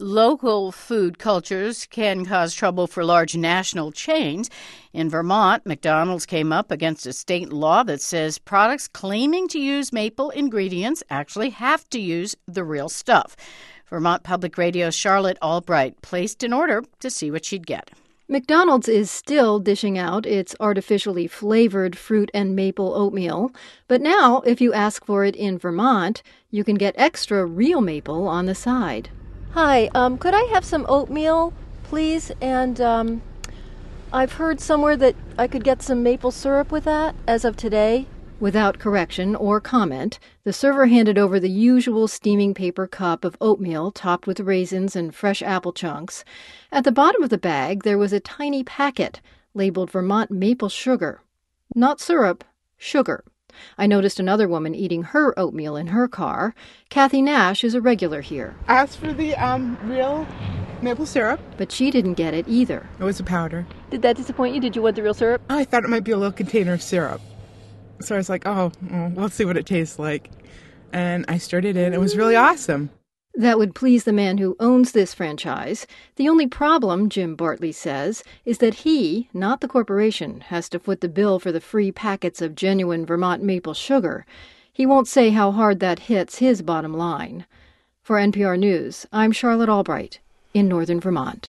Local food cultures can cause trouble for large national chains. In Vermont, McDonald's came up against a state law that says products claiming to use maple ingredients actually have to use the real stuff. Vermont Public Radio's Charlotte Albright placed an order to see what she'd get. McDonald's is still dishing out its artificially flavored fruit and maple oatmeal, but now if you ask for it in Vermont, you can get extra real maple on the side. Hi, could I have some oatmeal, please? And I've heard somewhere that I could get some maple syrup with that as of today. Without correction or comment, the server handed over the usual steaming paper cup of oatmeal topped with raisins and fresh apple chunks. At the bottom of the bag, there was a tiny packet labeled Vermont maple sugar. Not syrup, sugar. I noticed another woman eating her oatmeal in her car. Kathy Nash is a regular here. I asked for the real maple syrup. But she didn't get it either. It was a powder. Did that disappoint you? Did you want the real syrup? I thought it might be a little container of syrup. So I was like, we'll see what it tastes like. And I stirred it in. It was really awesome. That would please the man who owns this franchise. The only problem, Jim Bartley says, is that he, not the corporation, has to foot the bill for the free packets of genuine Vermont maple sugar. He won't say how hard that hits his bottom line. For NPR News, I'm Charlotte Albright in northern Vermont.